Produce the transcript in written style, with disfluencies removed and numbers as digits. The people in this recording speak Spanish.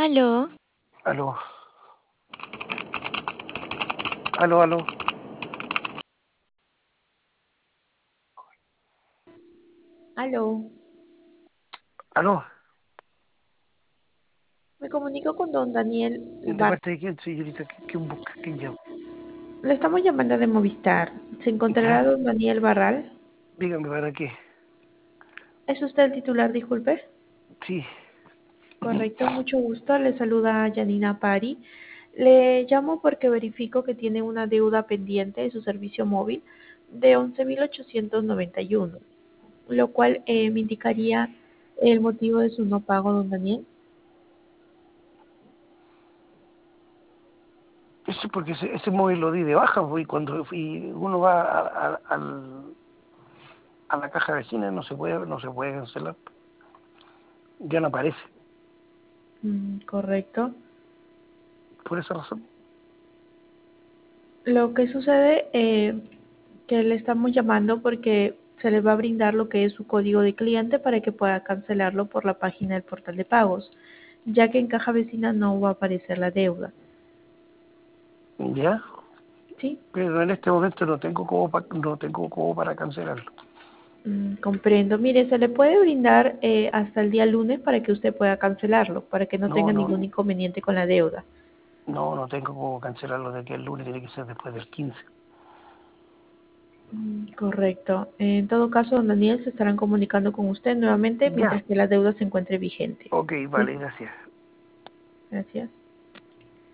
Aló, Aló, aló, aló, Aló, aló. me comunico con don Daniel ¿De Bar. parte de quién, señorita? ¿Quién busca? ¿Quién llama? Le estamos llamando de Movistar. ¿Se encontrará ¿Ya? don Daniel Barral? Dígame, ¿para qué? ¿Es usted el titular, disculpe? Sí, Correcto, mucho gusto. Le saluda Janina Pari. Le llamo porque verifico que tiene una deuda pendiente de su servicio móvil de 11.891, lo cual me indicaría el motivo de su no pago, don Daniel. eso es porque ese móvil lo di de baja, pues, y cuando uno va a la caja vecina no se puede cancelar. Ya no aparece. Correcto. Por esa razón. Lo que sucede, que le estamos llamando porque se le va a brindar lo que es su código de cliente para que pueda cancelarlo por la página del portal de pagos, ya que en caja vecina no va a aparecer la deuda. ¿Ya? ¿Sí? Pero en este momento no tengo cómo para cancelarlo. Comprendo. Mire, se le puede brindar hasta el día lunes para que usted pueda cancelarlo, para que no No, tenga ningún no, inconveniente con la deuda. no tengo cómo cancelarlo de aquí al lunes, tiene que ser después del 15. Correcto. En todo caso, don Daniel, se estarán comunicando con usted nuevamente Ya, mientras que la deuda se encuentre vigente. ok, ¿Sí? vale, gracias. Gracias.